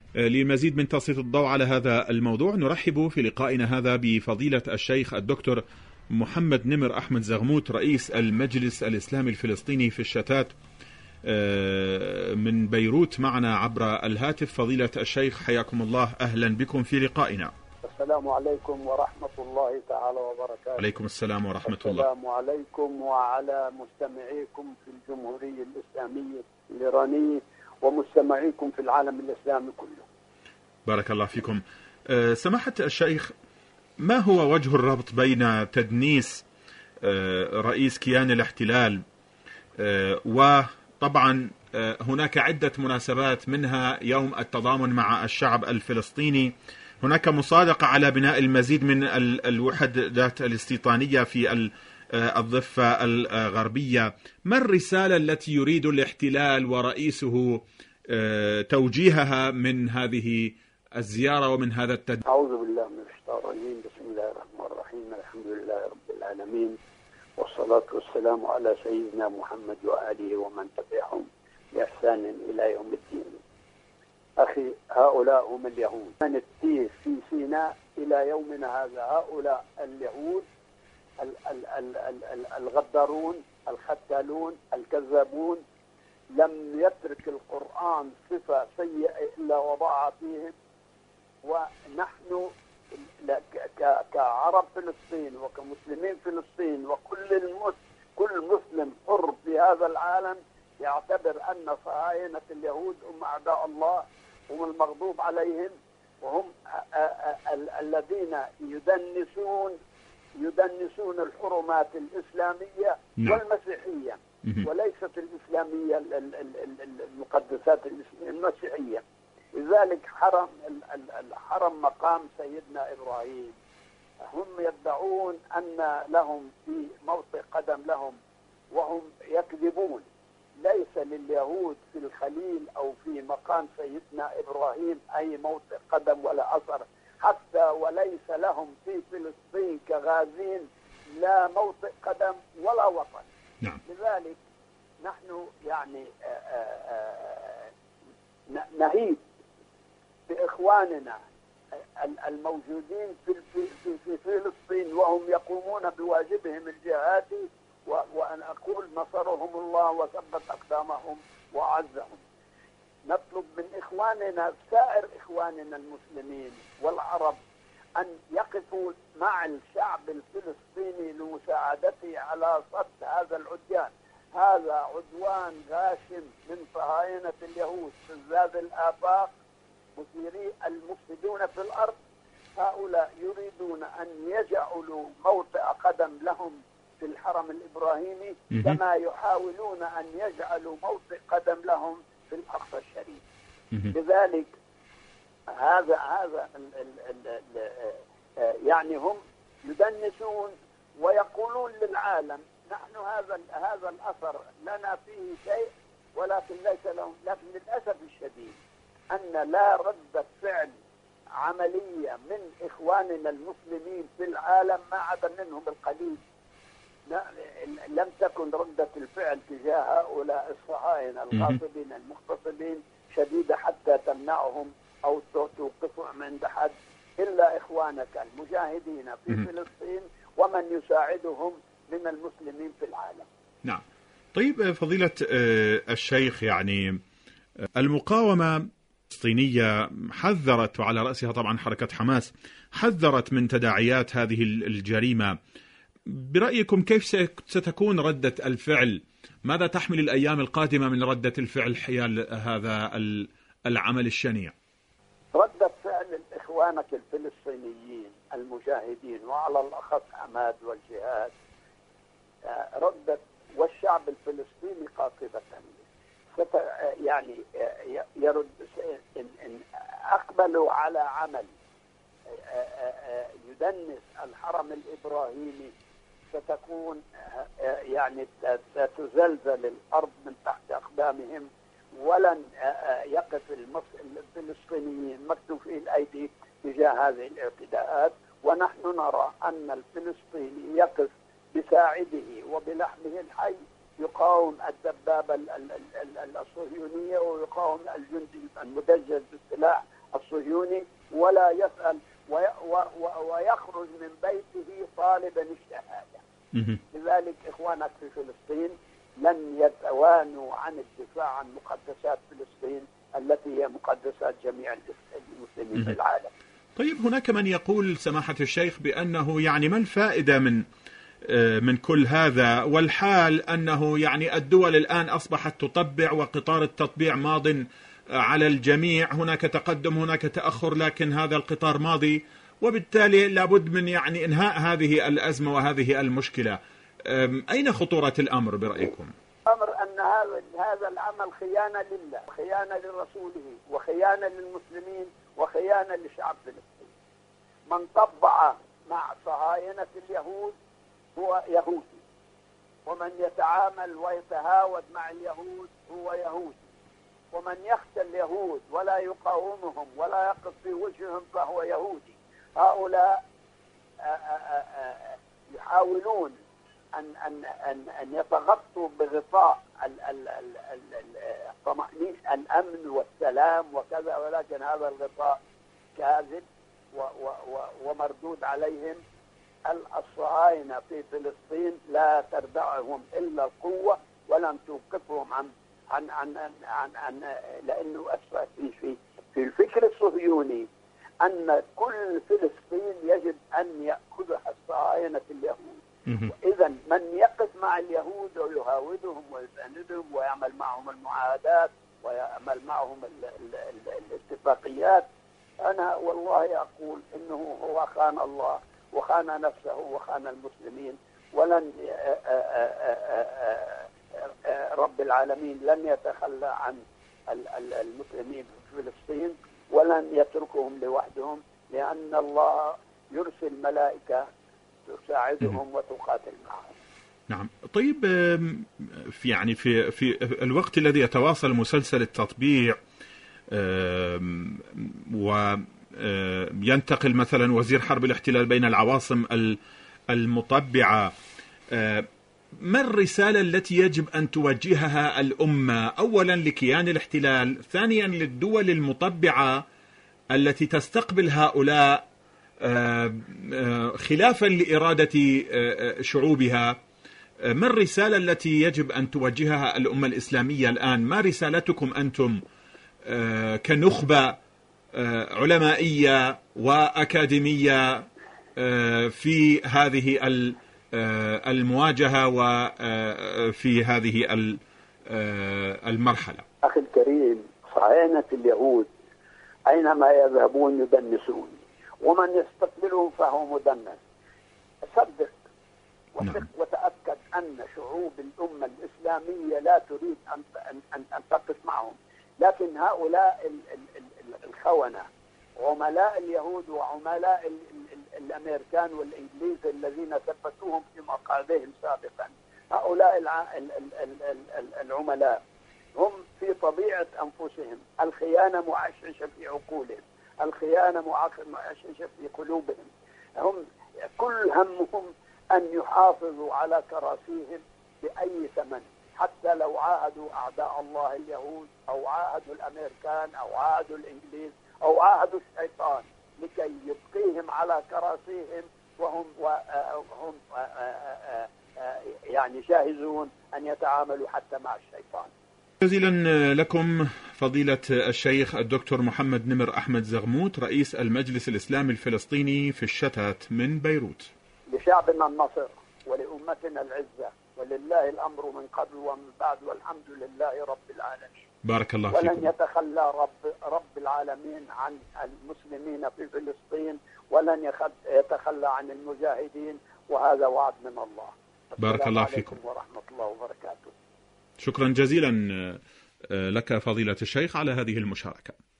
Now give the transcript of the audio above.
لمزيد من تسليط الضوء على هذا الموضوع نرحب في لقائنا هذا بفضيلة الشيخ الدكتور محمد نمر أحمد زغموت رئيس المجلس الإسلامي الفلسطيني في الشتات من بيروت معنا عبر الهاتف. فضيلة الشيخ حياكم الله، أهلا بكم في لقائنا. السلام عليكم ورحمة الله تعالى وبركاته. عليكم السلام ورحمة الله. السلام عليكم وعلى مستمعيكم في الجمهورية الإسلامية الإيرانية ومستمعيكم في العالم الإسلامي كله. بارك الله فيكم. سماحة الشيخ، ما هو وجه الربط بين تدنيس رئيس كيان الاحتلال وطبعا هناك عدة مناسبات منها يوم التضامن مع الشعب الفلسطيني، هناك مصادقة على بناء المزيد من الوحدات الاستيطانية في الضفة الغربية، ما الرسالة التي يريد الاحتلال ورئيسه توجيهها من هذه الزيارة ومن هذا التدنيس؟ أعوذ بالله من الشيطان الرجيم، بسم الله الرحمن الرحيم، الحمد لله رب العالمين، والصلاة والسلام على سيدنا محمد وآله ومن تبعهم بإحسان إلى يوم الدين. أخي، هؤلاء هم اليهود من التيه في سيناء إلى يومنا هذا. هؤلاء اليهود الغدارون الختالون الكذابون لم يترك القرآن صفة سيئة إلا وضعها فيهم. ونحن كعرب فلسطين وكمسلمين فلسطين كل مسلم حر في هذا العالم يعتبر أن صهاينة اليهود هم أعداء الله، هم المغضوب عليهم، وهم الذين يدنسون الحرمات الإسلامية والمسيحية، وليست الإسلامية المقدسات المسيحية. لذلك حرم مقام سيدنا إبراهيم هم يدعون أن لهم في موطئ قدم لهم، وهم يكذبون. ليس لليهود في الخليل أو في مقام سيدنا إبراهيم أي موطئ قدم ولا أثر، حتى وليس لهم في فلسطين كغازين لا موطئ قدم ولا وطن. نعم. لذلك نحن يعني نهيب بإخواننا الموجودين في فلسطين وهم يقومون بواجبهم الجهادي، وأن أقول نصرهم الله وثبت أقدامهم وأعزهم. نطلب من إخواننا سائر إخواننا المسلمين والعرب أن يقفوا مع الشعب الفلسطيني لمساعدته على صد هذا العدوان. هذا عدوان غاشم من صهاينة اليهود فزاز الآفاق مثيري المفسدون في الأرض. هؤلاء يريدون أن يجعلوا موطئ قدم لهم في الحرم الإبراهيمي كما يحاولون أن يجعلوا موطئ قدم لهم في الأقصى الشريف. لذلك هذا يعني هم يدنسون ويقولون للعالم نحن هذا الأثر لنا فيه شيء ولكن ليس لهم. لكن للأسف الشديد أن لا ردة فعل عملية من إخواننا المسلمين في العالم ما عدا منهم القليل. لم تكن ردة الفعل تجاه هؤلاء الصهاينة الغاصبين المغتصبين شديدة حتى تمنعهم أو توقفهم عند حد، إلا إخوانك المجاهدين في فلسطين ومن يساعدهم من المسلمين في العالم. نعم. طيب فضيلة الشيخ، يعني المقاومة الفلسطينية حذرت، وعلى رأسها طبعا حركة حماس، حذرت من تداعيات هذه الجريمة. برأيكم كيف ستكون ردة الفعل؟ ماذا تحمل الأيام القادمة من ردة الفعل حيال هذا العمل الشنيع؟ ردة فعل إخوانك الفلسطينيين المجاهدين وعلى الأخص حماد والجهاد والشعب الفلسطيني قاطبة يعني يرد إن أقبلوا على عمل يدنس الحرم الإبراهيمي ستكون يعني ستزلزل الأرض من تحت أقدامهم، ولن يقف الفلسطينيين مكتوفي الأيدي تجاه هذه الاعتداءات. ونحن نرى أن الفلسطيني يقف بساعده وبلحمه الحي يقاوم الدبابة الصهيونية ويقاوم الجندي المدجج بالسلاح الصهيوني ولا يسأل ويخرج من بيته طالبا الشهادة. لذلك إخوانك في فلسطين لن يتوانوا عن الدفاع عن مقدسات فلسطين التي هي مقدسات جميع المسلمين في العالم. طيب هناك من يقول سماحة الشيخ بأنه يعني ما الفائدة من كل هذا، والحال أنه يعني الدول الآن أصبحت تطبع وقطار التطبيع ماض على الجميع، هناك تقدم هناك تأخر لكن هذا القطار ماضي، وبالتالي لابد من يعني إنهاء هذه الأزمة وهذه المشكلة. أين خطورة الأمر برأيكم؟ أمر أن هذا العمل خيانة لله، خيانة لرسوله، وخيانة للمسلمين، وخيانة لشعب فلسطين. من طبع مع صهاينة اليهود هو يهودي، ومن يتعامل ويتهاود مع اليهود هو يهودي، ومن يخشى اليهود ولا يقاومهم ولا يقف في وجههم فهو يهودي. هؤلاء يحاولون أن يتغطوا بغطاء الأمن والسلام وكذا، ولكن هذا الغطاء كاذب ومردود عليهم. الصهاينة في فلسطين لا تردعهم إلا القوة، ولن توقفهم عن لأنه أسفل في الفكر الصهيوني أن كل فلسطين يجب أن يأخذها الصهاينة اليهود. إذا من يقف مع اليهود ويهاودهم ويساندهم ويعمل معهم المعاهدات ويعمل معهم الاتفاقيات، أنا والله أقول إنه هو خان الله وخان نفسه وخان المسلمين. ولن رب العالمين لن يتخلى عن المسلمين في فلسطين، ولن يتركهم لوحدهم، لأن الله يرسل ملائكة تساعدهم وتقاتل معهم. نعم. طيب في الوقت الذي يتواصل مسلسل التطبيع وينتقل مثلا وزير حرب الاحتلال بين العواصم المطبعة، ما الرسالة التي يجب أن توجهها الأمة أولا لكيان الاحتلال، ثانيا للدول المطبعة التي تستقبل هؤلاء خلافا لإرادة شعوبها؟ ما الرسالة التي يجب أن توجهها الأمة الإسلامية الآن؟ ما رسالتكم أنتم كنخبة علمائية وأكاديمية في هذه المواجهة وفي هذه المرحلة؟ أخي الكريم، صهاينة اليهود أينما يذهبون يدنسون، ومن يستقبلهم فهو مدنس. صدق وتأكد أن شعوب الأمة الإسلامية لا تريد أن تقف معهم، لكن هؤلاء الخونة عملاء اليهود وعملاء الأمريكان والإنجليز الذين ثبتوهم في مقاعدهم سابقا، هؤلاء العملاء هم في طبيعة أنفسهم الخيانة معششة في عقولهم، الخيانة معششة في قلوبهم. هم كل همهم أن يحافظوا على كراسيهم بأي ثمن، حتى لو عاهدوا أعداء الله اليهود أو عاهدوا الأمريكان أو عاهدوا الإنجليز أو عاهدوا الشيطان لكي يبقيهم على كراسيهم، وهم يعني جاهزون أن يتعاملوا حتى مع الشيطان. جزيلا لكم فضيلة الشيخ الدكتور محمد نمر أحمد زغموت، رئيس المجلس الإسلامي الفلسطيني في الشتات من بيروت. لشعبنا النصر ولأمتنا العزة، ولله الأمر من قبل ومن بعد، والحمد لله رب العالمين. بارك الله فيكم. ولن يتخلى رب العالمين عن المسلمين في فلسطين، ولن يتخلى عن المجاهدين، وهذا وعد من الله. بارك الله فيكم ورحمة الله وبركاته. شكرا جزيلا لك فضيلة الشيخ على هذه المشاركة.